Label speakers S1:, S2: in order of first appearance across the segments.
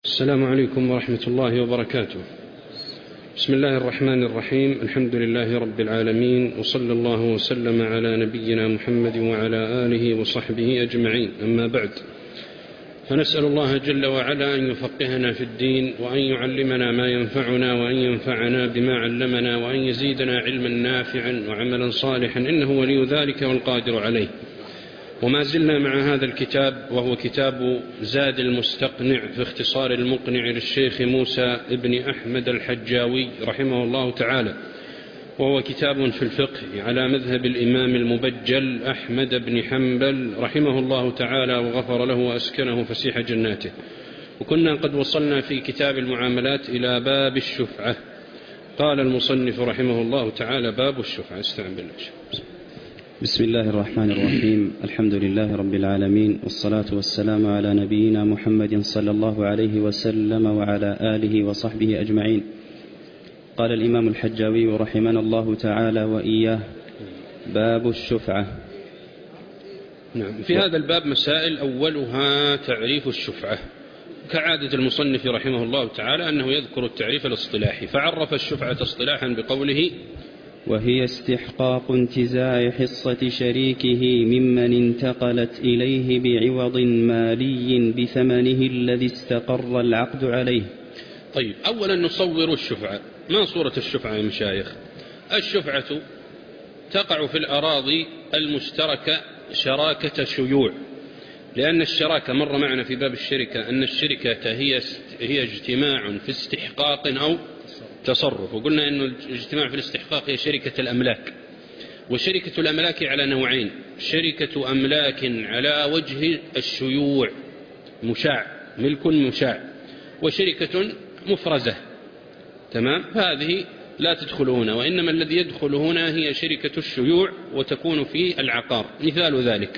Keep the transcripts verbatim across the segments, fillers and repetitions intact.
S1: السلام عليكم ورحمة الله وبركاته. بسم الله الرحمن الرحيم. الحمد لله رب العالمين، وصلى الله وسلم على نبينا محمد وعلى آله وصحبه أجمعين. أما بعد، فنسأل الله جل وعلا أن يفقهنا في الدين، وأن يعلمنا ما ينفعنا، وأن ينفعنا بما علمنا، وأن يزيدنا علما نافعا وعملا صالحا، إنه ولي ذلك والقادر عليه. وما زلنا مع هذا الكتاب، وهو كتاب زاد المستقنع في اختصار المقنع للشيخ موسى ابن أحمد الحجاوي رحمه الله تعالى، وهو كتاب في الفقه على مذهب الإمام المبجل أحمد بن حنبل رحمه الله تعالى وغفر له وأسكنه فسيح جناته. وكنا قد وصلنا في كتاب المعاملات إلى باب الشفعة. قال المصنف رحمه الله تعالى: باب الشفعة. استعن بالله.
S2: بسم الله الرحمن الرحيم. الحمد لله رب العالمين، والصلاة والسلام على نبينا محمد صلى الله عليه وسلم وعلى آله وصحبه أجمعين. قال الإمام الحجاوي رحمنا الله تعالى وإياه: باب الشفعة.
S1: نعم. في هذا الباب مسائل، أولها تعريف الشفعة. كعادة المصنف رحمه الله تعالى أنه يذكر التعريف الاصطلاحي، فعرف الشفعة اصطلاحا بقوله:
S2: وهي استحقاق انتزاع حصة شريكه ممن انتقلت إليه بعوض مالي بثمنه الذي استقر العقد عليه.
S1: طيب، أولا نصور الشفعة. ما صورة الشفعة يا مشايخ؟ الشفعة تقع في الأراضي المشتركة شراكة شيوع، لأن الشراكة مر معنا في باب الشركة أن الشركة هي هي اجتماع في استحقاق أو تصرف، وقلنا أن الاجتماع في الاستحقاق هي شركة الأملاك. وشركة الأملاك على نوعين: شركة أملاك على وجه الشيوع مشاع، ملك مشاع، وشركة مفرزة. تمام؟ هذه لا تدخل هنا، وإنما الذي يدخل هنا هي شركة الشيوع، وتكون في العقار. مثال ذلك: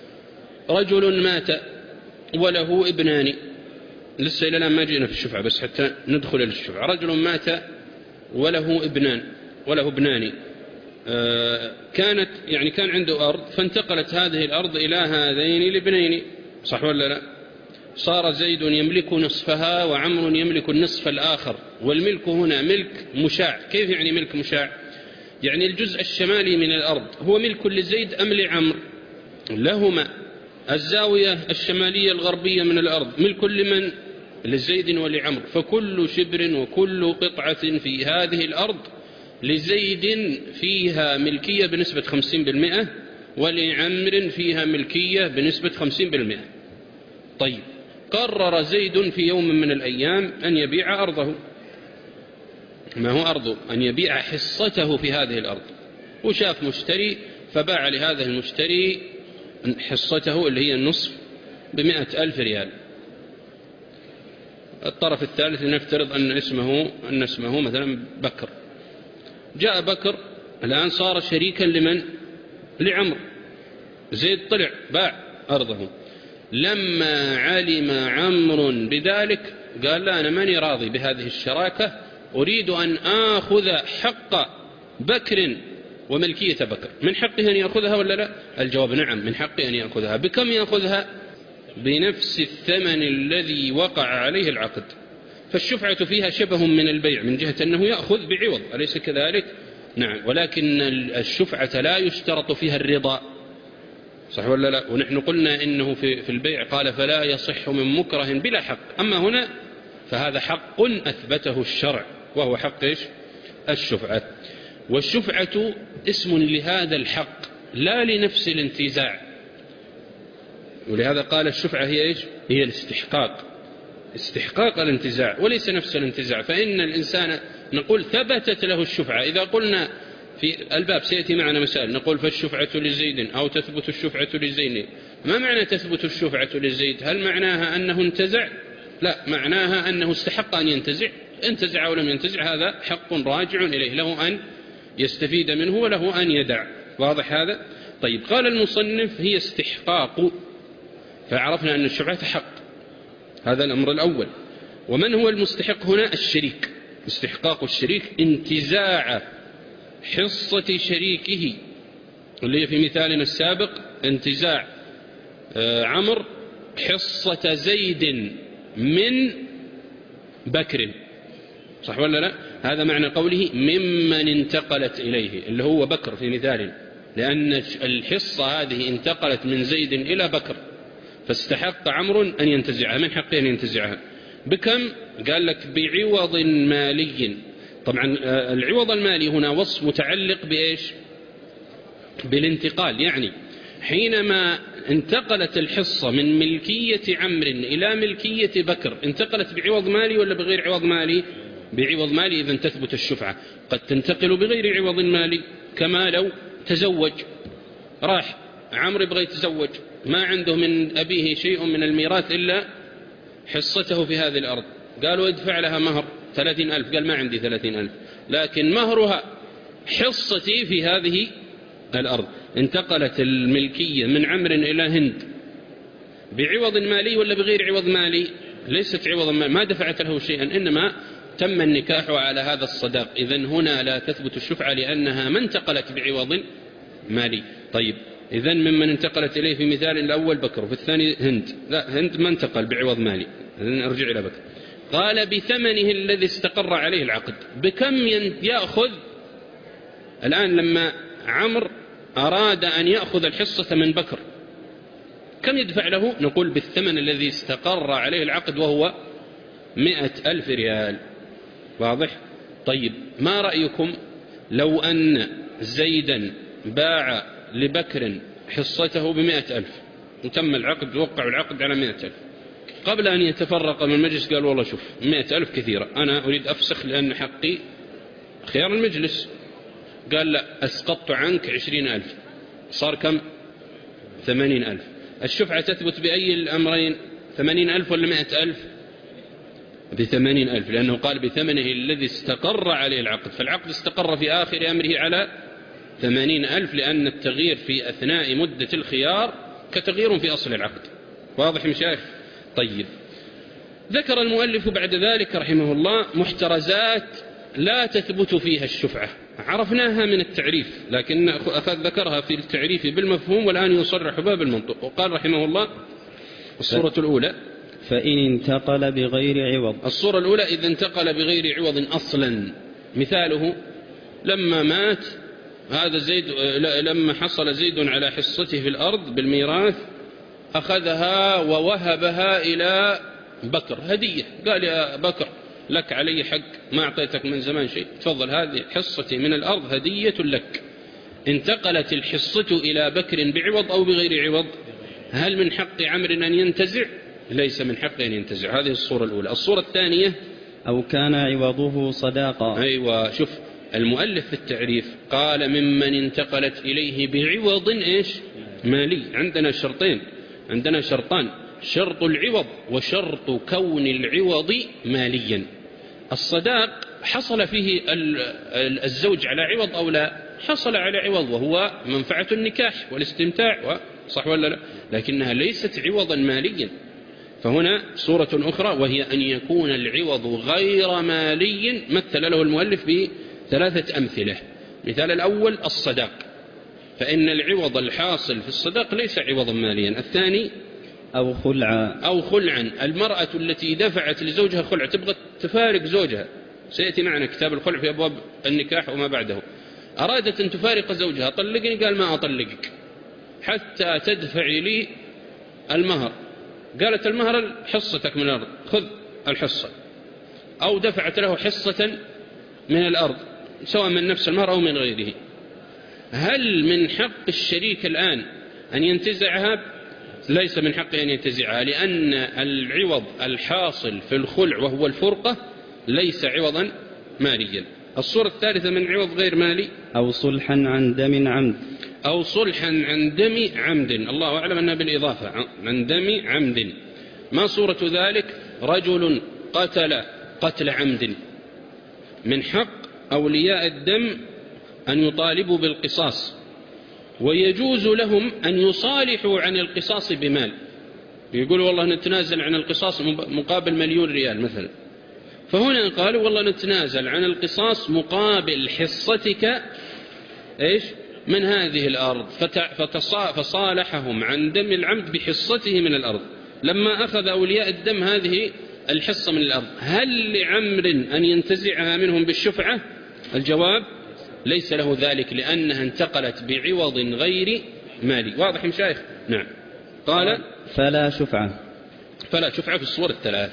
S1: رجل مات وله ابنان. لسه إلى الآن ما جئنا في الشفعة، بس حتى ندخل للشفعة. رجل مات وله ابنان وله ابنان آه كانت يعني كان عنده أرض، فانتقلت هذه الأرض إلى هذين الابنين، صح ولا لا؟ صار زيد يملك نصفها وعمر يملك النصف الآخر، والملك هنا ملك مشاع. كيف يعني ملك مشاع؟ يعني الجزء الشمالي من الأرض هو ملك لزيد أم لعمر؟ لهما. الزاوية الشمالية الغربية من الأرض ملك لمن؟ لزيد ولعمر. فكل شبر وكل قطعة في هذه الأرض لزيد فيها ملكية بنسبة خمسين بالمئة، ولعمر فيها ملكية بنسبة خمسين بالمئة. طيب، قرر زيد في يوم من الأيام أن يبيع أرضه. ما هو أرضه؟ أن يبيع حصته في هذه الأرض. وشاف مشتري فباع لهذا المشتري حصته اللي هي النصف بمئة ألف ريال. الطرف الثالث لنفترض أن اسمه أن اسمه مثلا بكر. جاء بكر الآن صار شريكا لمن؟ لعمر. زيد طلع باع أرضه. لما علم عمرو بذلك قال: لا، أنا ماني راضي بهذه الشراكة، أريد أن آخذ حق بكر وملكية بكر. من حقه أن يأخذها ولا لا؟ الجواب نعم، من حقه أن يأخذها. بكم يأخذها؟ بنفس الثمن الذي وقع عليه العقد. فالشفعة فيها شبه من البيع من جهة أنه يأخذ بعوض، أليس كذلك؟ نعم. ولكن الشفعة لا يشترط فيها الرضا، صح ولا لا؟ ونحن قلنا إنه في في البيع قال: فلا يصح من مكره بلا حق. أما هنا فهذا حق أثبته الشرع، وهو حق إيش؟ الشفعة. والشفعة اسم لهذا الحق لا لنفس الانتزاع، ولهذا قال الشفعة هي إيش؟ هي الاستحقاق، استحقاق الانتزاع وليس نفس الانتزاع. فإن الإنسان نقول ثبتت له الشفعة. إذا قلنا في الباب سيأتي معنا مسائل نقول: فالشفعة لزيد أو تثبت الشفعة لزيد. ما معنى تثبت الشفعة لزيد؟ هل معناها أنه انتزع؟ لا، معناها أنه استحق أن ينتزع. انتزع أو لم ينتزع هذا حق راجع إليه، له أن يستفيد منه وله أن يدع. واضح هذا؟ طيب، قال المصنف: هي استحقاق. فعرفنا أن الشفعة حق، هذا الأمر الأول. ومن هو المستحق هنا؟ الشريك. استحقاق الشريك انتزاع حصة شريكه، اللي هي في مثالنا السابق انتزاع عمر حصة زيد من بكر، صح ولا لا؟ هذا معنى قوله ممن انتقلت إليه، اللي هو بكر في مثال، لأن الحصة هذه انتقلت من زيد إلى بكر، فاستحق عمرو أن ينتزعها، من حقه أن ينتزعها. بكم؟ قال لك بعوض مالي. طبعا العوض المالي هنا وصف متعلق بإيش؟ بالانتقال، يعني حينما انتقلت الحصة من ملكية عمرو إلى ملكية بكر انتقلت بعوض مالي ولا بغير عوض مالي؟ بعوض مالي، إذن تثبت الشفعة. قد تنتقل بغير عوض مالي، كما لو تزوج، راح عمرو يبغى يتزوج، ما عنده من أبيه شيء من الميراث إلا حصته في هذه الأرض، قالوا ادفع لها مهر ثلاثين ألف، قال ما عندي ثلاثين ألف، لكن مهرها حصتي في هذه الأرض. انتقلت الملكية من عمرو إلى هند بعوض مالي ولا بغير عوض مالي؟ ليست عوض مالي، ما دفعت له شيئا، إنما تم النكاح على هذا الصداق. إذن هنا لا تثبت الشفعة لأنها ما انتقلت بعوض مالي. طيب، إذن ممن انتقلت إليه في مثال الأول بكر وفي الثاني هند، لا هند ما انتقل بعوض مالي، إذن أرجع إلى بكر. قال بثمنه الذي استقر عليه العقد. بكم يأخذ الآن لما عمرو أراد أن يأخذ الحصة من بكر، كم يدفع له؟ نقول بالثمن الذي استقر عليه العقد وهو مئة ألف ريال. واضح؟ طيب، ما رأيكم لو أن زيدا باع لبكر حصته بمئة ألف وتم العقد، وقعوا العقد على مئة ألف، قبل أن يتفرق من المجلس قال والله شوف مئة ألف كثيرة، أنا أريد أفسخ لأن حقي خيار المجلس. قال لا، أسقطت عنك عشرين ألف، صار كم؟ ثمانين ألف. الشفعة تثبت بأي الأمرين؟ ثمانين ألف ولا مئة ألف؟ بثمانين ألف، لأنه قال بثمنه الذي استقر عليه العقد، فالعقد استقر في آخر أمره على ثمانين ألف، لأن التغيير في أثناء مدة الخيار كتغيير في أصل العقد. واضح مشايخ؟ طيب، ذكر المؤلف بعد ذلك رحمه الله محترزات لا تثبت فيها الشفعة، عرفناها من التعريف، لكن أخذ ذكرها في التعريف بالمفهوم والآن يصرح بها بالمنطق. وقال رحمه الله الصورة الأولى
S2: فإن انتقل بغير عوض.
S1: الصورة الأولى إذا انتقل بغير عوض أصلا، مثاله لما مات هذا زيد، لما حصل زيد على حصته في الأرض بالميراث أخذها ووهبها إلى بكر هدية، قال يا بكر لك علي حق، ما أعطيتك من زمان شيء، تفضل هذه حصتي من الأرض هدية لك. انتقلت الحصة إلى بكر بعوض أو بغير عوض؟ هل من حق عمرو أن ينتزع؟ ليس من حقه أن ينتزع. هذه الصورة الأولى. الصورة الثانية
S2: أو كان عوضه صداقة.
S1: أيوة، شوف المؤلف في التعريف قال ممن انتقلت إليه بعوض إيش؟ مالي. عندنا شرطين، عندنا شرطان، شرط العوض وشرط كون العوض ماليا. الصداق حصل فيه الزوج على عوض أو لا؟ حصل على عوض وهو منفعة النكاح والاستمتاع، صح ولا لا؟ لكنها ليست عوضا ماليا. فهنا صورة أخرى وهي أن يكون العوض غير مالي، مثل له المؤلف بثلاثة أمثلة. مثال الأول الصداق، فإن العوض الحاصل في الصداق ليس عوضا ماليا. الثاني
S2: أو خلعا.
S1: أو خلعا، المرأة التي دفعت لزوجها خلع تبغى تفارق زوجها، سيأتي معنا كتاب الخلع في أبواب النكاح وما بعده، أرادت أن تفارق زوجها، طلقني، قال ما أطلقك حتى تدفعي لي المهر، قالت المهر حصتك من الأرض، خذ الحصة، أو دفعت له حصة من الأرض سواء من نفس المهر أو من غيره. هل من حق الشريك الآن أن ينتزعها؟ ليس من حقه أن ينتزعها، لأن العوض الحاصل في الخلع وهو الفرقة ليس عوضا ماليا. الصورة الثالثة من عوض غير مالي
S2: أو صلحا عن دم عمد.
S1: أو صلحا عن دم عمد، الله أعلم أنها بالإضافة، عن دم عمد. ما صورة ذلك؟ رجل قتل قتل عمد، من حق أولياء الدم أن يطالبوا بالقصاص، ويجوز لهم أن يصالحوا عن القصاص بمال، يقولوا والله نتنازل عن القصاص مقابل مليون ريال مثلا، فهنا قالوا والله نتنازل عن القصاص مقابل حصتك إيش من هذه الأرض، فصالحهم عن دم العمد بحصته من الأرض. لما أخذ أولياء الدم هذه الحصة من الأرض، هل لعمر أن ينتزعها منهم بالشفعة؟ الجواب ليس له ذلك، لأنها انتقلت بعوض غير مالي. واضح مشايخ؟ نعم. قال
S2: فلا شفعة
S1: فلا شفعة في الصور الثلاث.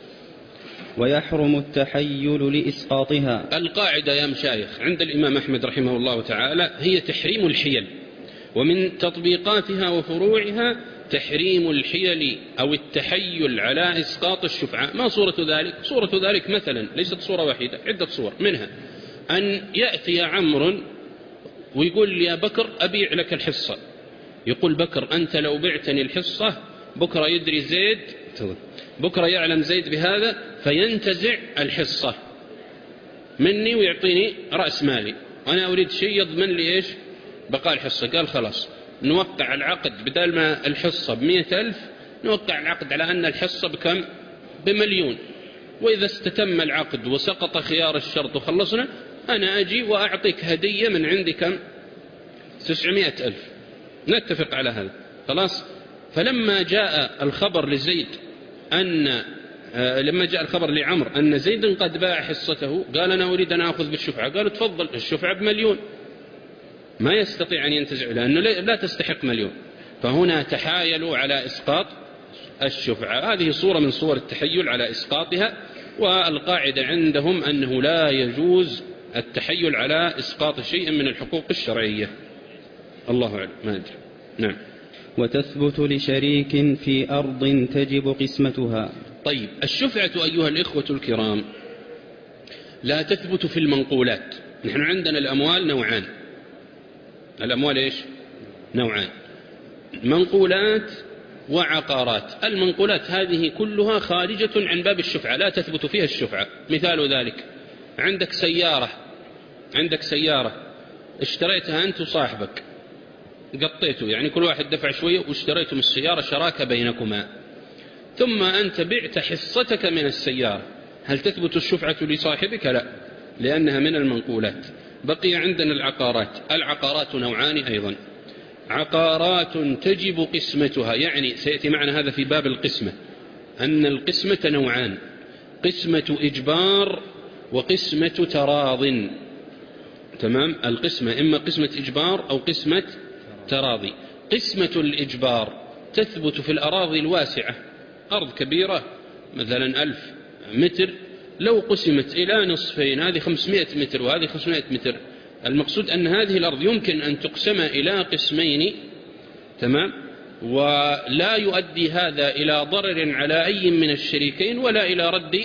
S2: ويحرم التحيل لإسقاطها.
S1: القاعدة يا مشايخ عند الإمام أحمد رحمه الله تعالى هي تحريم الحيل، ومن تطبيقاتها وفروعها تحريم الحيل أو التحيل على إسقاط الشفعة. ما صورة ذلك؟ صورة ذلك مثلا ليست صورة واحدة، عدة صور، منها أن يأتي عمرو ويقول لي يا بكر أبيع لك الحصة، يقول بكر أنت لو بعتني الحصة بكرة يدري زيد، بكرة يعلم زيد بهذا فينتزع الحصة مني ويعطيني رأس مالي، أنا أريد شيء يضمن لي إيش بقاء الحصة. قال خلاص نوقع العقد، بدل ما الحصة بمئة ألف نوقع العقد على أن الحصة بكم؟ بمليون، وإذا استتم العقد وسقط خيار الشرط وخلصنا أنا أجي وأعطيك هدية من عندي كم؟ تسعمائة ألف، نتفق على هذا خلاص. فلما جاء الخبر لزيد أن آه لما جاء الخبر لعمر أن زيد قد باع حصته، قال أنا أريد أن أخذ بالشفعة، قالوا تفضل الشفعة بمليون، ما يستطيع أن ينتزع لأنه لا تستحق مليون، فهنا تحايلوا على إسقاط الشفعة. هذه صورة من صور التحيل على إسقاطها، والقاعدة عندهم أنه لا يجوز التحيل على إسقاط شيء من الحقوق الشرعية. الله أعلم، ما أدري. نعم.
S2: وتثبت لشريك في أرض تجب قسمتها.
S1: طيب الشفعة أيها الإخوة الكرام لا تثبت في المنقولات. نحن عندنا الأموال نوعان، الأموال إيش؟ نوعان، منقولات وعقارات. المنقولات هذه كلها خارجة عن باب الشفعة، لا تثبت فيها الشفعة. مثال ذلك عندك سيارة، عندك سيارة اشتريتها أنت وصاحبك، قطيته يعني كل واحد دفع شوية واشتريتم السيارة شراكة بينكما، ثم أنت بعت حصتك من السيارة، هل تثبت الشفعة لصاحبك؟ لا، لأنها من المنقولات. بقي عندنا العقارات. العقارات نوعان أيضا، عقارات تجب قسمتها، يعني سيأتي معنا هذا في باب القسمة، أن القسمة نوعان، قسمة إجبار وقسمة تراض. تمام؟ القسمة إما قسمة إجبار أو قسمة تراضي. قسمة الإجبار تثبت في الأراضي الواسعة، أرض كبيرة مثلا ألف متر، لو قسمت إلى نصفين، هذه خمسمائة متر وهذه خمسمائة متر، المقصود أن هذه الأرض يمكن أن تقسم إلى قسمين، تمام، ولا يؤدي هذا إلى ضرر على أي من الشريكين ولا إلى رد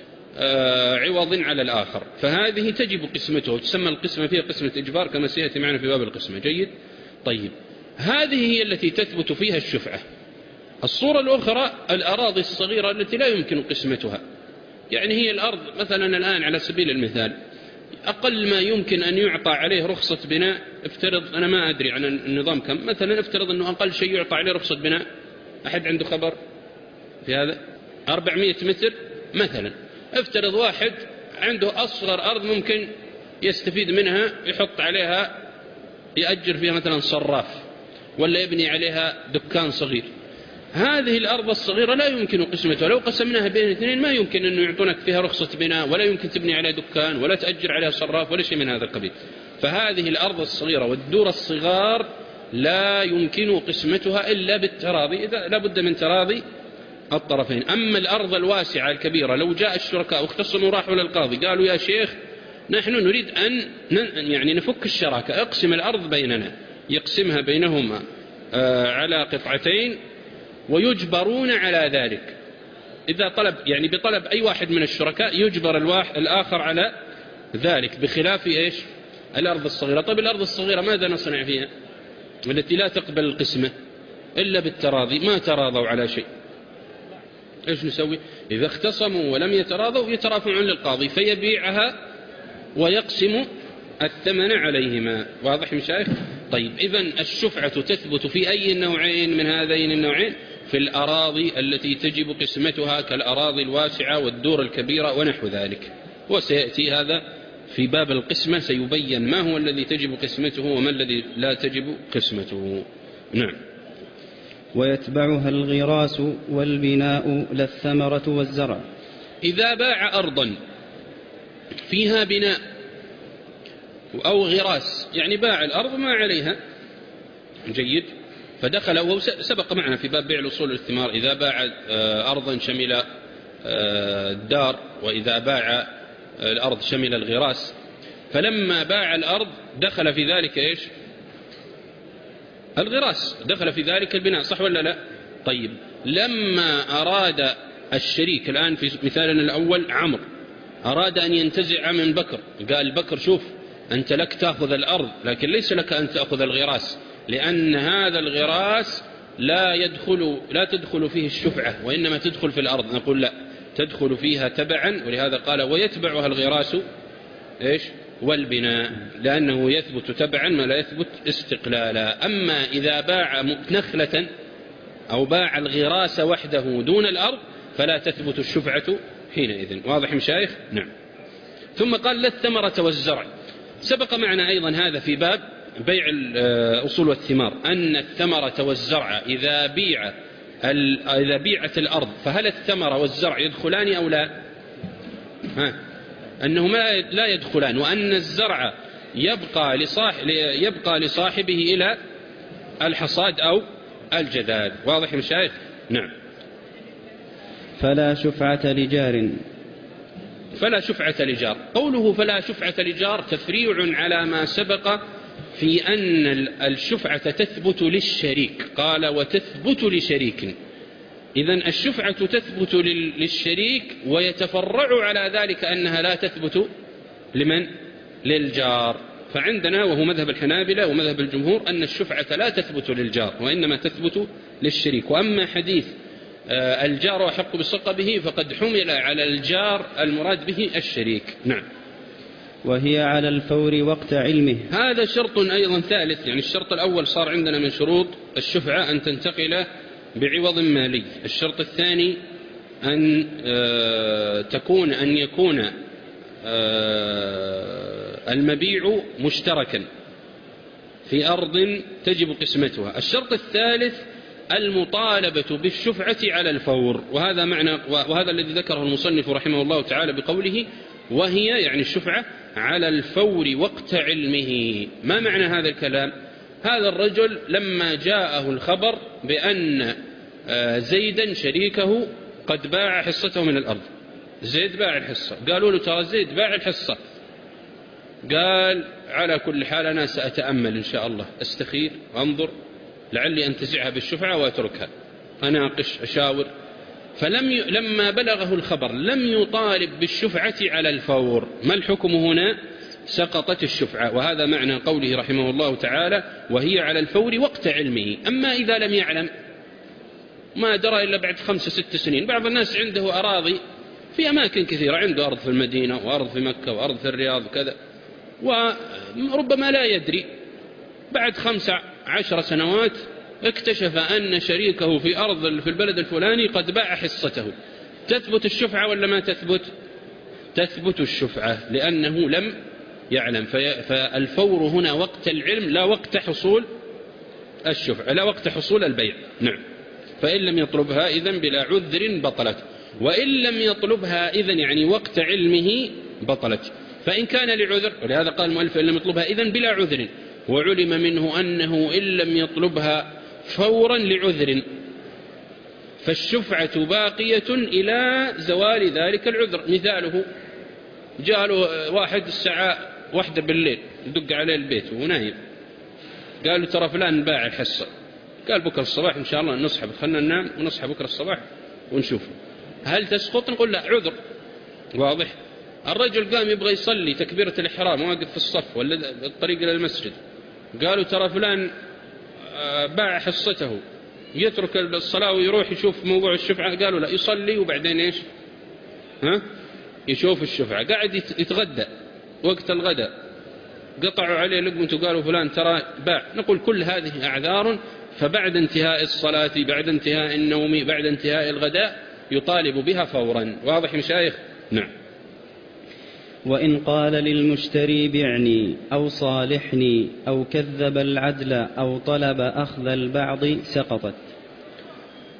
S1: آه عوض على الآخر، فهذه تجب قسمته، تسمى القسمة فيها قسمة إجبار كما سيأتي معنا في باب القسمة. جيد. طيب هذه هي التي تثبت فيها الشفعة. الصورة الأخرى الأراضي الصغيرة التي لا يمكن قسمتها، يعني هي الأرض مثلا الآن على سبيل المثال أقل ما يمكن أن يعطى عليه رخصة بناء، افترض أنا ما أدري عن النظام كم، مثلا افترض أنه أقل شيء يعطى عليه رخصة بناء، أحد عنده خبر في هذا؟ أربعمائة متر مثلا. افترض واحد عنده أصغر أرض ممكن يستفيد منها، يحط عليها يأجر فيها مثلا صراف ولا يبني عليها دكان صغير، هذه الأرض الصغيرة لا يمكن قسمتها، لو قسمناها بين اثنين ما يمكن أنه يعطونك فيها رخصة بناء، ولا يمكن تبني عليها دكان ولا تأجر عليها صراف ولا شيء من هذا القبيل. فهذه الأرض الصغيرة والدور الصغار لا يمكن قسمتها إلا بالتراضي، إذا لا بد من تراضي الطرفين. أما الأرض الواسعة الكبيرة لو جاء الشركاء واختصموا راحوا للقاضي قالوا يا شيخ نحن نريد أن يعني نفك الشراكة، اقسم الأرض بيننا، يقسمها بينهما على قطعتين ويجبرون على ذلك، إذا طلب يعني بطلب أي واحد من الشركاء يجبر الواحد الآخر على ذلك، بخلاف إيش؟ الأرض الصغيرة. طيب الأرض الصغيرة ماذا نصنع فيها؟ التي لا تقبل القسمة إلا بالتراضي، ما تراضوا على شيء، إيش نسوي؟ إذا اختصموا ولم يتراضوا يترافعون للقاضي فيبيعها ويقسم الثمن عليهما. واضح مشايخ؟ طيب إذن الشفعة تثبت في أي النوعين من هذين النوعين؟ في الأراضي التي تجب قسمتها كالأراضي الواسعة والدور الكبيرة ونحو ذلك، وسيأتي هذا في باب القسمة، سيبين ما هو الذي تجب قسمته وما الذي لا تجب قسمته. نعم.
S2: ويتبعها الغراس والبناء لا الثمرة والزرع.
S1: إذا باع أرضا فيها بناء أو غراس، يعني باع الأرض ما عليها، جيد، فدخل، وسبق معنا في باب بيع الأصول والثمار إذا باع أرضا شمل الدار، وإذا باع الأرض شمل الغراس. فلما باع الأرض دخل في ذلك إيش؟ الغراس، دخل في ذلك البناء، صح ولا لا؟ طيب، لما أراد الشريك الآن في مثالنا الأول عمرو أراد أن ينتزع من بكر، قال بكر شوف أنت لك تأخذ الأرض لكن ليس لك أن تأخذ الغراس، لأن هذا الغراس لا يدخل لا تدخل فيه الشفعة وإنما تدخل في الأرض. نقول لا، تدخل فيها تبعا، ولهذا قال ويتبعها الغراس إيش؟ والبناء، لأنه يثبت تبعا ما لا يثبت استقلالا. أما إذا باع نخلة أو باع الغراس وحده دون الأرض فلا تثبت الشفعة حينئذ. واضح مشايخ؟ نعم. ثم قال لا الثمرة والزرع. سبق معنا أيضا هذا في باب بيع الأصول والثمار، أن الثمرة والزرع إذا بيع إذا بيعت الأرض فهل الثمرة والزرع يدخلان أو لا؟ ها، أنهما لا يدخلان، وأن الزرع يبقى لصاحب يبقى لصاحبه إلى الحصاد أو الجذاذ. واضح مشايخ؟ نعم.
S2: فلا شفعة لجار.
S1: فلا شفعة لجار، قوله فلا شفعة لجار تفريع على ما سبق في أن الشفعة تثبت للشريك، قال وتثبت لشريك. إذن الشفعة تثبت للشريك ويتفرع على ذلك أنها لا تثبت لمن؟ للجار. فعندنا وهو مذهب الحنابلة ومذهب الجمهور أن الشفعة لا تثبت للجار وإنما تثبت للشريك. وأما حديث الجار أحق بصقبه فقد حمل على الجار المراد به الشريك. نعم.
S2: وهي على الفور وقت علمه.
S1: هذا شرط أيضا ثالث، يعني الشرط الأول صار عندنا من شروط الشفعة أن تنتقل بعوض مالي. الشرط الثاني أن تكون أن يكون المبيع مشتركا في أرض تجب قسمتها. الشرط الثالث المطالبة بالشفعة على الفور، وهذا معنى وهذا الذي ذكره المصنف رحمه الله تعالى بقوله وهي يعني الشفعة على الفور وقت علمه. ما معنى هذا الكلام؟ هذا الرجل لما جاءه الخبر بأن زيدا شريكه قد باع حصته من الأرض، زيد باع الحصة، قالوا له ترى زيد باع الحصة، قال على كل حال أنا سأتأمل إن شاء الله، أستخير أنظر لعلي أنتزعها بالشفعة وأتركها، أناقش أشاور. فلم ي... لما بلغه الخبر لم يطالب بالشفعة على الفور. ما الحكم هنا؟ سقطت الشفعة. وهذا معنى قوله رحمه الله تعالى وهي على الفور وقت علمه. أما إذا لم يعلم ما درى إلا بعد خمس ست سنين، بعض الناس عنده أراضي في أماكن كثيرة، عنده أرض في المدينة وأرض في مكة وأرض في الرياض وكذا، وربما لا يدري بعد خمس عشر سنوات اكتشف أن شريكه في أرض في البلد الفلاني قد باع حصته. تثبت الشفعة ولا ما تثبت؟ تثبت الشفعة لأنه لم يعلم. فالفور هنا وقت العلم لا وقت حصول الشفعة، لا وقت حصول البيع. نعم. فإن لم يطلبها إذن بلا عذر بطلت، وإن لم يطلبها إذن يعني وقت علمه بطلت. فإن كان لعذر، ولهذا قال المؤلف إن لم يطلبها إذن بلا عذر، وعلم منه أنه إن لم يطلبها فورا لعذر فالشفعة باقية إلى زوال ذلك العذر. مثاله جاء له واحد الساعة واحدة بالليل يدق عليه البيت وهو نايم، قال له ترى فلان باع الحصة، قال بكرة الصباح إن شاء الله نصحب، خلنا ننام ونصحى بكرة الصباح ونشوفه. هل تسقط؟ نقول لا، عذر. واضح. الرجل قام يبغى يصلي تكبيرة الإحرام واقف في الصف ولا الطريق إلى المسجد، قالوا ترى فلان باع حصته، يترك الصلاة ويروح يشوف موضوع الشفعة، قالوا لا، يصلي وبعدين إيش؟ ها؟ يشوف الشفعة. قاعد يتغدى وقت الغداء قطعوا عليه لقمة وقالوا فلان ترى باع. نقول كل هذه أعذار، فبعد انتهاء الصلاة بعد انتهاء النوم بعد انتهاء الغداء يطالب بها فورا. واضح مشايخ؟ نعم.
S2: وإن قال للمشتري بعني أو صالحني أو كذب العدل أو طلب أخذ البعض سقطت.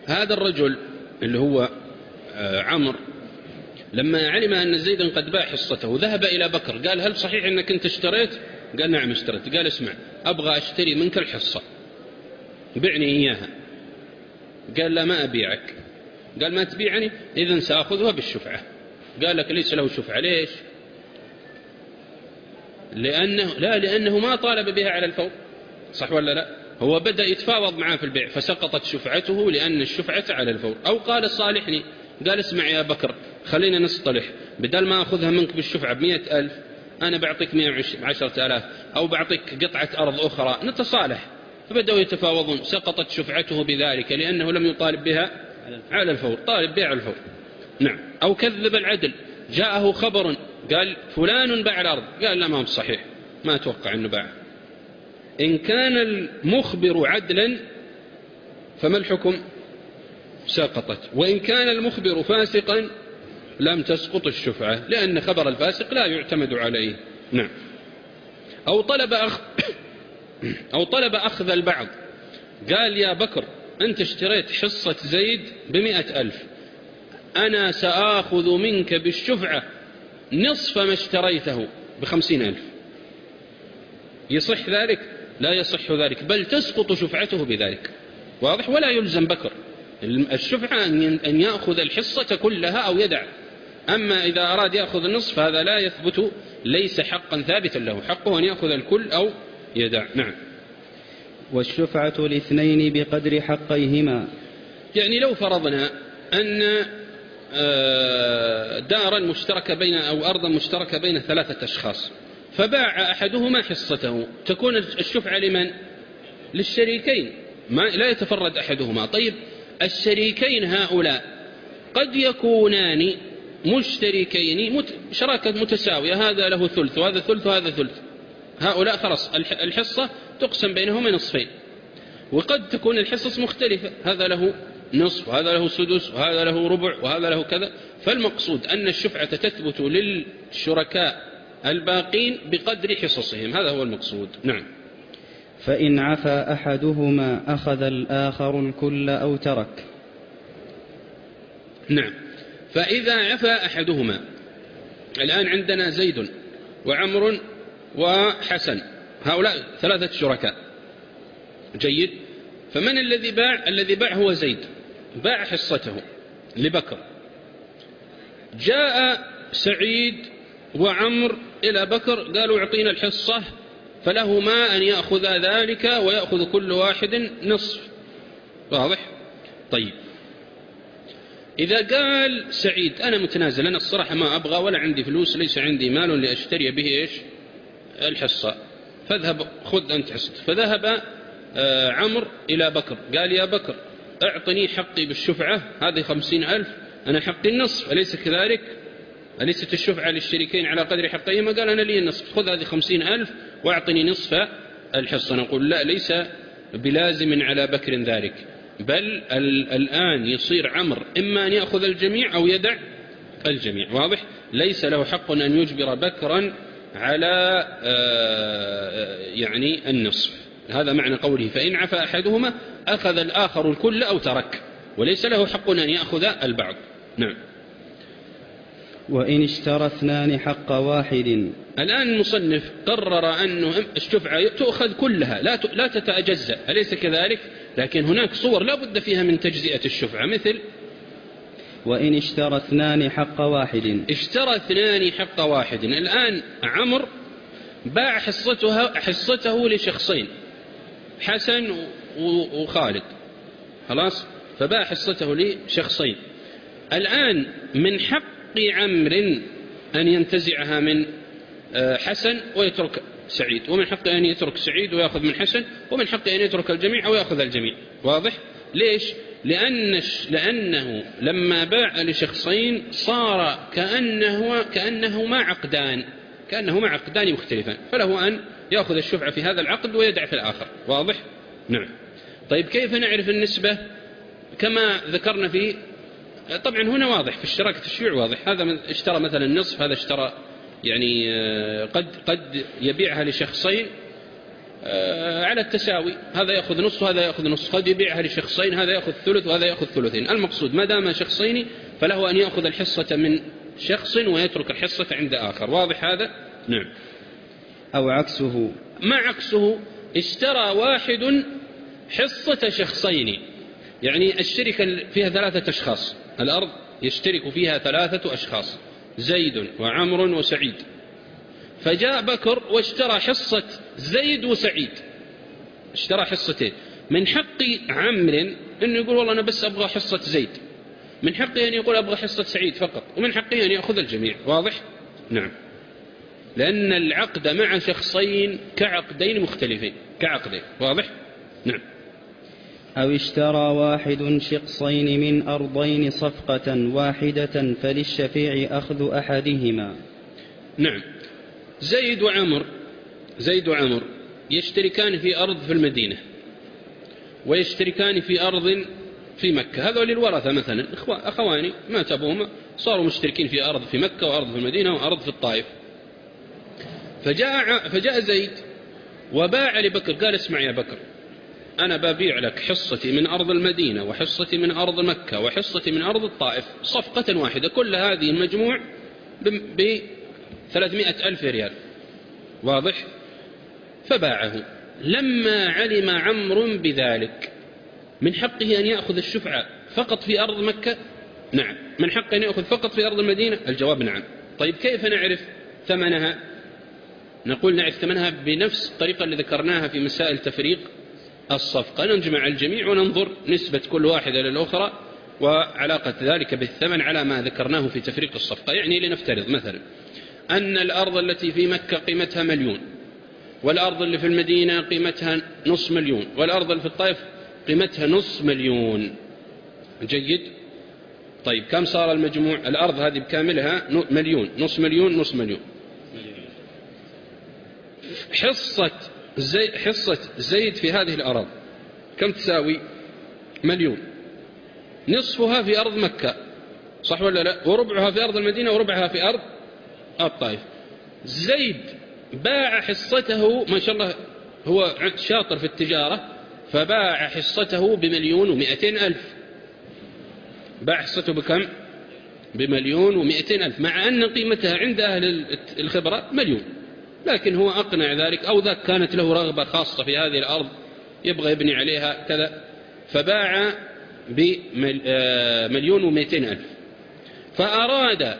S1: هذا الرجل اللي هو عمرو لما علم أن زيدا قد باع حصته ذهب إلى بكر قال هل صحيح أنك أنت اشتريت؟ قال نعم اشتريت. قال اسمع أبغى أشتري منك الحصة بعني إياها. قال لا ما أبيعك. قال ما تبيعني؟ إذن سأخذها بالشفعة. قال لك ليس له شفعة. ليش؟ لأنه لا لأنه ما طالب بها على الفور، صح ولا لا؟ هو بدأ يتفاوض معاه في البيع فسقطت شفعته لأن الشفعة على الفور. أو قال صالحني، قال اسمع يا بكر خلينا نصطلح، بدل ما أخذها منك بالشفعة بمئة ألف أنا بعطيك مئة وعشرة آلاف أو بعطيك قطعة أرض أخرى نتصالح. فبدأوا يتفاوضون، سقطت شفعته بذلك لأنه لم يطالب بها على الفور، طالب بها على الفور. نعم. أو كذب العدل، جاءه خبر قال فلان باع الأرض، قال لا ما هو صحيح ما أتوقع أنه باع. إن كان المخبر عدلا فما الحكم؟ سقطت. وإن كان المخبر فاسقا لم تسقط الشفعة لأن خبر الفاسق لا يعتمد عليه. نعم. أو طلب أخ أو طلب أخذ البعض، قال يا بكر أنت اشتريت حصة زيد بمئة ألف، أنا سآخذ منك بالشفعة نصف ما اشتريته بخمسين ألف. يصح ذلك؟ لا يصح ذلك، بل تسقط شفعته بذلك. واضح؟ ولا يلزم بكر الشفعة أن يأخذ الحصة كلها أو يدع. أما إذا أراد يأخذ النصف هذا لا يثبت، ليس حقا ثابتا له، حقه أن يأخذ الكل أو يدع. نعم.
S2: والشفعة الاثنين بقدر حقيهما.
S1: يعني لو فرضنا أن دارا مشتركة بين أو أرضا مشتركة بين ثلاثة أشخاص فباع أحدهما حصته، تكون الشفعة لمن؟ للشريكين، ما لا يتفرد أحدهما. طيب الشريكين هؤلاء قد يكونان مشتركين شراكة متساوية، هذا له ثلث وهذا ثلث وهذا ثلث، هؤلاء خلاص الحصة تقسم بينهما نصفين. وقد تكون الحصص مختلفة، هذا له نصف وهذا له سدس وهذا له ربع وهذا له كذا. فالمقصود أن الشفعة تثبت للشركاء الباقين بقدر حصصهم، هذا هو المقصود. نعم.
S2: فإن عفى أحدهما أخذ الآخر الكل أو ترك.
S1: نعم. فإذا عفى أحدهما، الآن عندنا زيد وعمر وحسن، هؤلاء ثلاثة شركاء، جيد. فمن الذي باع؟ الذي باع هو زيد، باع حصته لبكر. جاء سعيد وعمر إلى بكر قالوا اعطينا الحصة، فلهما أن يأخذ ذلك ويأخذ كل واحد نصف. واضح؟ طيب إذا قال سعيد أنا متنازل، أنا الصراحة ما أبغى ولا عندي فلوس، ليس عندي مال لأشتري به إيش الحصة، فاذهب خذ أنت حصة. فذهب آه عمر إلى بكر قال يا بكر أعطني حقي بالشفعة، هذه خمسين ألف، أنا حقي النصف، أليس كذلك؟ أليست الشفعة للشريكين على قدر حقيهما؟ قال أنا لي النصف، خذ هذه خمسين ألف وأعطني نصف الحصة. نقول لا، ليس بلازم على بكر ذلك، بل الآن يصير عمر إما أن يأخذ الجميع أو يدع الجميع. واضح؟ ليس له حق أن يجبر بكرا على يعني النصف. هذا معنى قوله فإن عفى أحدهما أخذ الآخر الكل أو ترك، وليس له حق أن يأخذ البعض. نعم.
S2: وإن اشترى اثنان حق واحد.
S1: الآن المصنف قرر أن الشفعة تأخذ كلها لا لا تتجزأ، أليس كذلك؟ لكن هناك صور لا بد فيها من تجزئة الشفعة، مثل
S2: وإن اشترى اثنان حق واحد.
S1: اشترى اثنان حق واحد. الآن عمر باع حصته حصته لشخصين، حسن وخالد، خلاص، فباع حصته لشخصين. الآن من حق عمرو أن ينتزعها من حسن ويترك سعيد، ومن حقه أن يترك سعيد ويأخذ من حسن، ومن حقه أن يترك الجميع ويأخذ الجميع. واضح؟ ليش؟ لأن لأنه لما باع لشخصين صار كأنه كأنهما عقدان كأنهما عقدان مختلفان، فله أن يأخذ الشفعة في هذا العقد ويدع في الآخر. واضح؟ نعم. طيب كيف نعرف النسبة؟ كما ذكرنا في طبعا هنا واضح في الشراكة الشيوع، واضح، هذا اشترى مثلا النصف، هذا اشترى يعني قد قد يبيعها لشخصين على التساوي، هذا يأخذ نص وهذا يأخذ نص، قد يبيعها لشخصين، هذا يأخذ ثلث وهذا يأخذ ثلثين. المقصود ما دام شخصين فله أن يأخذ الحصة من شخص ويترك الحصة عند آخر. واضح هذا؟ نعم.
S2: أو عكسه،
S1: ما عكسه، اشترى واحد حصة شخصين، يعني الشركة فيها ثلاثة أشخاص، الأرض يشترك فيها ثلاثة أشخاص، زيد وعمر وسعيد، فجاء بكر واشترى حصة زيد وسعيد، اشترى حصتين. من حق عمرو أنه يقول والله أنا بس أبغى حصة زيد، من حقه أن يقول أبغى حصة سعيد فقط، ومن حقه أن يأخذ الجميع. واضح؟ نعم. لأن العقد مع شخصين كعقدين مختلفين، كعقدين. واضح؟ نعم.
S2: أو اشترى واحد شقصين من أرضين صفقة واحدة فللشفيع أخذ أحدهما.
S1: نعم. زيد وعمر زيد وعمر يشتركان في أرض في المدينة ويشتركان في أرض في مكة، هذول الورثة مثلا أخواني مات أبوهما، صاروا مشتركين في أرض في مكة وأرض في المدينة وأرض في الطائف. فجاء, فجاء زيد وباع لبكر، قال اسمع يا بكر، أنا ببيع لك حصتي من أرض المدينة وحصتي من أرض مكة وحصتي من أرض الطائف صفقة واحدة، كل هذه المجموع ب ثلاثمائة ألف ريال. واضح؟ فباعه. لما علم عمرو بذلك من حقه أن يأخذ الشفعة فقط في أرض مكة؟ نعم. من حقه أن يأخذ فقط في أرض المدينة؟ الجواب نعم. طيب كيف نعرف ثمنها؟ نقول نعرف ثمنها بنفس الطريقة اللي ذكرناها في مسائل تفريق الصفقة، نجمع الجميع وننظر نسبة كل واحدة للأخرى وعلاقة ذلك بالثمن على ما ذكرناه في تفريق الصفقة. يعني لنفترض مثلا أن الأرض التي في مكة قيمتها مليون، والأرض اللي في المدينة قيمتها نصف مليون، والأرض اللي في الطائف قيمتها نصف مليون. جيد. طيب كم صار المجموع؟ الأرض هذه بكاملها مليون، نصف مليون، نصف مليون. حصة زي حصة زيد في هذه الأراضي كم تساوي؟ مليون. نصفها في أرض مكة، صح ولا لا؟ وربعها في أرض المدينة وربعها في أرض الطائف. زيد باع حصته، ما شاء الله هو شاطر في التجارة، فباع حصته بمليون ومئتين ألف. باع حصته بكم؟ بمليون ومئتين ألف، مع أن قيمتها عند أهل الخبرة مليون، لكن هو أقنع ذلك، أو ذاك كانت له رغبة خاصة في هذه الأرض يبغى يبني عليها كذا، فباع بمليون ومئتين ألف. فأراد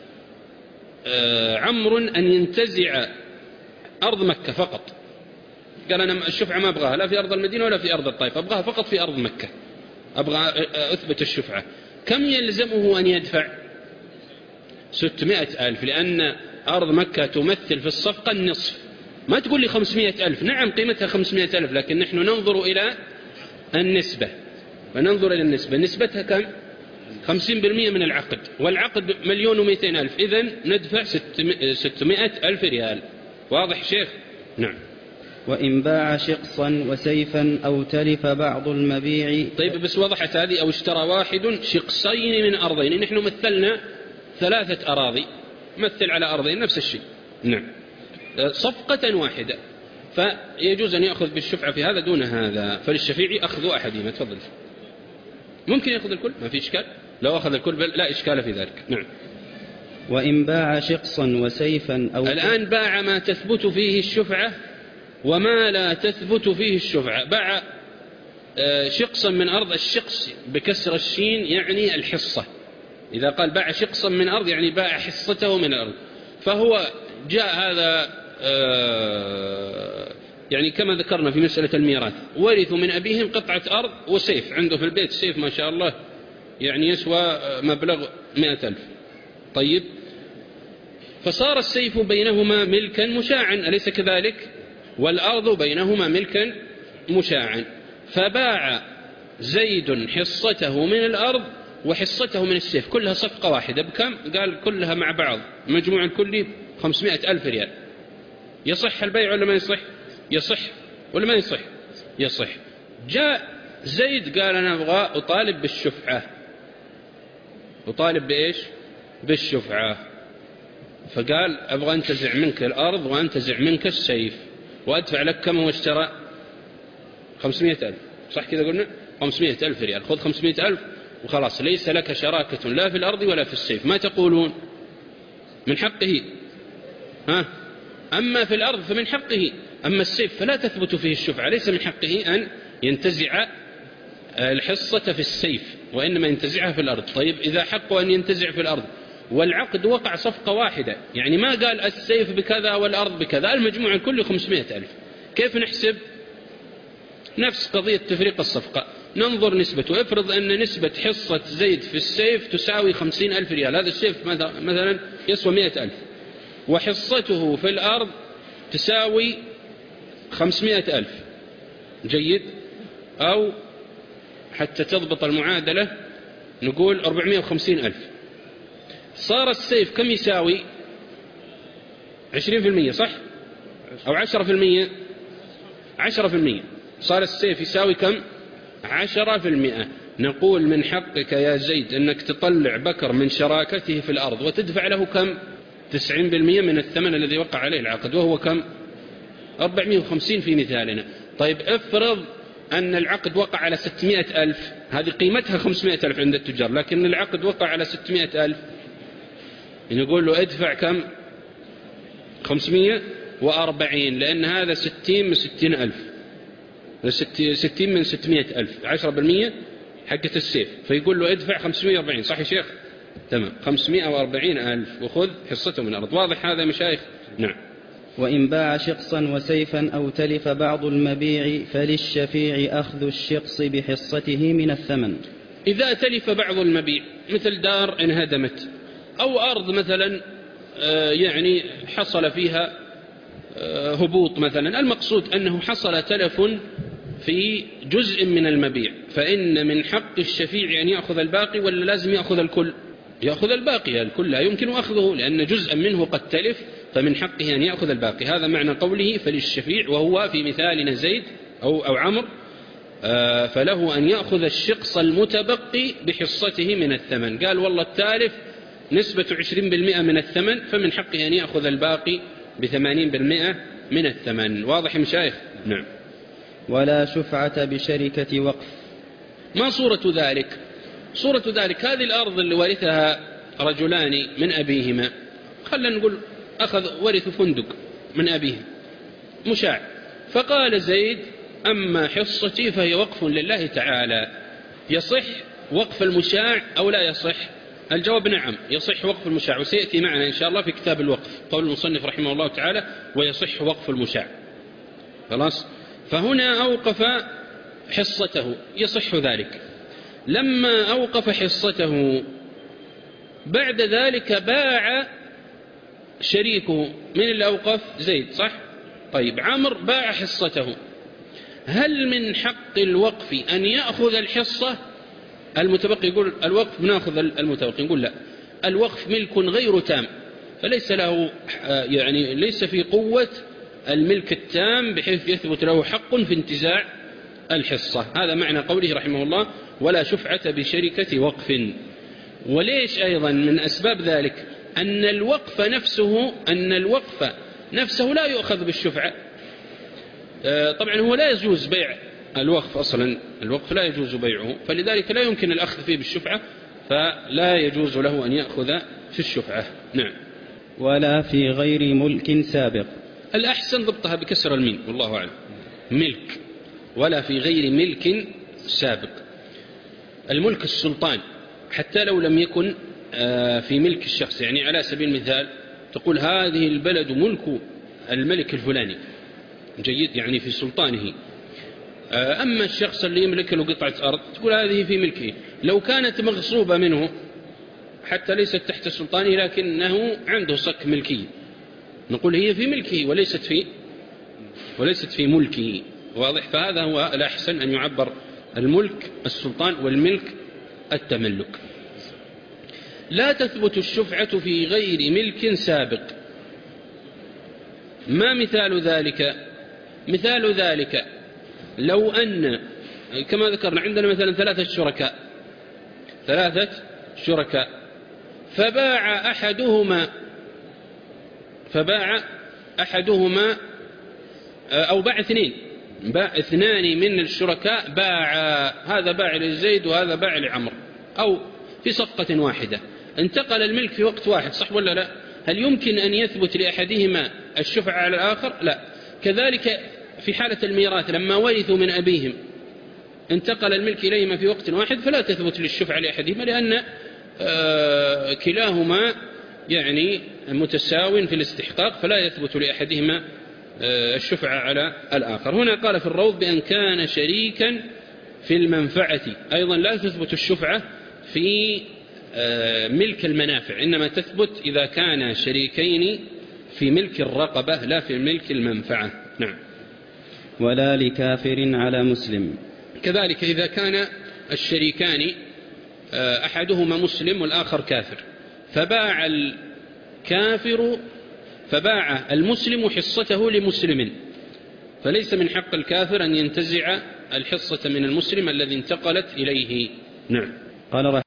S1: عمرو أن ينتزع أرض مكة فقط، قال أنا الشفعة ما أبغاها لا في أرض المدينة ولا في أرض الطائف، أبغاها فقط في أرض مكة، أبغى أثبت الشفعة. كم يلزمه أن يدفع؟ ستمائة ألف، لأن أرض مكة تمثل في الصفقة النصف. ما تقول لي خمسمائة ألف، نعم قيمتها خمسمائة ألف، لكن نحن ننظر إلى النسبة، وننظر إلى النسبة، نسبتها كم؟ خمسين بالمئة من العقد، والعقد مليون ومئتين ألف، إذن ندفع ستمائة ألف ريال. واضح شيخ؟ نعم.
S2: وإن باع شقصا وسيفا أو تلف بعض المبيع.
S1: طيب بس وضحت هذه. أو اشترى واحد شقصين من أرضين، نحن مثلنا ثلاثة أراضي، مثل على أرضين نفس الشيء. نعم. صفقة واحدة، فيجوز أن يأخذ بالشفعة في هذا دون هذا، فللشفيع أخذ أحدهما. تفضل. ممكن يأخذ الكل، ما في إشكال، لو أخذ الكل لا إشكال في ذلك. نعم.
S2: وإن باع شقصا وسيفا أو
S1: الآن باع ما تثبت فيه الشفعة وما لا تثبت فيه الشفعة. باع شقصا من أرض، الشقص بكسر الشين يعني الحصة، إذا قال باع شقصا من أرض يعني باع حصته من الأرض. فهو جاء هذا يعني كما ذكرنا في مسألة الميراث، ورثوا من أبيهم قطعة أرض وسيف، عنده في البيت سيف ما شاء الله يعني يسوى مبلغ مئة ألف. طيب، فصار السيف بينهما ملكا مشاعا، أليس كذلك؟ والأرض بينهما ملكا مشاعا. فباع زيد حصته من الأرض وحصته من السيف، كلها صفقة واحدة، بكم؟ قال كلها مع بعض مجموع الكلي خمسمائة ألف ريال. يصح البيع ولا ما يصح؟ يصح ولا ما يصح؟ يصح. جاء زيد قال أنا أبغى أطالب بالشفعة. أطالب بإيش؟ بالشفعة. فقال أبغى أنتزع منك الأرض وأنتزع منك السيف. وأدفع لك كم هو اشترى؟ خمسمائة ألف، صح كذا قلنا؟ خمسمائة ألف ريال، خذ خمسمائة ألف وخلاص، ليس لك شراكة لا في الأرض ولا في السيف. ما تقولون؟ من حقه. ها؟ أما في الأرض فمن حقه، أما السيف فلا تثبت فيه الشفعة، ليس من حقه أن ينتزع الحصة في السيف، وإنما ينتزعها في الأرض. طيب إذا حقه أن ينتزع في الأرض والعقد وقع صفقة واحدة، يعني ما قال السيف بكذا والأرض بكذا، المجموع الكل خمسمائة ألف، كيف نحسب؟ نفس قضية تفريق الصفقة، ننظر نسبته. افرض أن نسبة حصة زيد في السيف تساوي خمسين ألف ريال، هذا السيف مثلا يسوى مائة ألف، وحصته في الأرض تساوي خمسمائة ألف، جيد؟ أو حتى تضبط المعادلة نقول أربعمائة وخمسين ألف. صار السيف كم يساوي؟ عشرين في المية، صح؟ أو عشرة في المية؟ عشرة في المية. صار السيف يساوي كم؟ عشرة في المئة. نقول من حقك يا زيد أنك تطلع بكر من شراكته في الأرض وتدفع له كم؟ تسعين بالمئة من الثمن الذي وقع عليه العقد، وهو كم؟ أربعمائة وخمسين في مثالنا. طيب افرض أن العقد وقع على ستمائة ألف، هذه قيمتها خمسمائة ألف عند التجار، لكن العقد وقع على ستمائة ألف، نقول له ادفع كم؟ خمسمائة وأربعين، لأن هذا ستين من ستين ألف، ستين من ستمائة ألف، عشرة بالمئة حقة السيف، فيقول له ادفع خمسمائة وأربعين، صح يا شيخ؟ تمام، خمسمائة وأربعين ألف، وخذ حصته من الأرض. واضح هذا يا مشايخ؟ نعم.
S2: وإن باع شقصا وسيفا أو تلف بعض المبيع فللشفيع أخذ الشقص بحصته من الثمن.
S1: إذا تلف بعض المبيع، مثل دار انهدمت، أو أرض مثلا يعني حصل فيها هبوط مثلا، المقصود أنه حصل تلف في جزء من المبيع، فإن من حق الشفيع أن يأخذ الباقي ولا لازم يأخذ الكل؟ يأخذ الباقي، الكل لا يمكن أخذه لأن جزءا منه قد تلف، فمن حقه أن يأخذ الباقي. هذا معنى قوله فللشفيع، وهو في مثالنا زيد أو, أو عمر، آه فله أن يأخذ الشقص المتبقي بحصته من الثمن. قال والله التالف نسبة عشرين بالمئة من الثمن، فمن حقه أن يأخذ الباقي بثمانين بالمئة من الثمن. واضح مشايخ؟ نعم.
S2: ولا شفعة بشركة وقف.
S1: ما صورة ذلك؟ صورة ذلك هذه الأرض اللي ورثها رجلان من أبيهما، خلنا نقول أخذ ورث فندق من أبيه مشاع، فقال زيد أما حصتي فهي وقف لله تعالى، يصح وقف المشاع أو لا يصح؟ الجواب نعم، يصح وقف المشاع، وسيأتي معنا إن شاء الله في كتاب الوقف قول المصنف رحمه الله تعالى ويصح وقف المشاع. خلاص؟ فهنا أوقف حصته، يصح ذلك. لما أوقف حصته بعد ذلك باع شريكه، من اللي أوقف؟ زيد، صح؟ طيب عمرو باع حصته، هل من حق الوقف أن يأخذ الحصة؟ المتبقي يقول الوقف بناخذ المتبقي، نقول لا، الوقف ملك غير تام، فليس له يعني ليس في قوة الملك التام بحيث يثبت له حق في انتزاع الحصة. هذا معنى قوله رحمه الله ولا شفعة بشركة وقف. وليش أيضا من أسباب ذلك أن الوقف نفسه أن الوقف نفسه لا يؤخذ بالشفعة. طبعا هو لا يجوز بيع الوقف أصلا، الوقف لا يجوز بيعه، فلذلك لا يمكن الأخذ فيه بالشفعة، فلا يجوز له أن يأخذ في الشفعة. نعم.
S2: ولا في غير ملك سابق.
S1: الأحسن ضبطها بكسر الميم والله أعلم، ملك، ولا في غير ملك سابق. الملك السلطان حتى لو لم يكن في ملك الشخص، يعني على سبيل المثال تقول هذه البلد ملك الملك الفلاني، جيد، يعني في سلطانه. أما الشخص اللي يملك له قطعة أرض تقول هذه في ملكه، لو كانت مغصوبة منه حتى ليست تحت سلطانه لكنه عنده صك ملكي، نقول هي في ملكه وليست في وليست في ملكه. واضح؟ فهذا هو الأحسن أن يعبر الملك السلطان والملك التملك. لا تثبت الشفعة في غير ملك سابق. ما مثال ذلك؟ مثال ذلك لو أن كما ذكرنا عندنا مثلا ثلاثة شركاء ثلاثة شركاء فباع أحدهما فباع أحدهما أو باع اثنين، باع اثنان من الشركاء، باع هذا باع لزيد وهذا باع لعمر، أو في صفقة واحدة، انتقل الملك في وقت واحد، صح ولا لا؟ هل يمكن أن يثبت لأحدهما الشفعة على الآخر؟ لا. كذلك في حالة الميراث لما ورثوا من أبيهم انتقل الملك إليهما في وقت واحد، فلا تثبت للشفعة لأحدهما، لأن آه كلاهما يعني متساو في الاستحقاق، فلا يثبت لأحدهما آه الشفعة على الآخر. هنا قال في الروض بأن كان شريكا في المنفعة، أيضا لا تثبت الشفعة في آه ملك المنافع، إنما تثبت إذا كان شريكين في ملك الرقبة لا في ملك المنفعة. نعم.
S2: ولا لكافر على مسلم.
S1: كذلك إذا كان الشريكان أحدهما مسلم والآخر كافر، فباع الكافر فباع المسلم حصته لمسلم، فليس من حق الكافر أن ينتزع الحصة من المسلم الذي انتقلت إليه. نعم.
S2: قال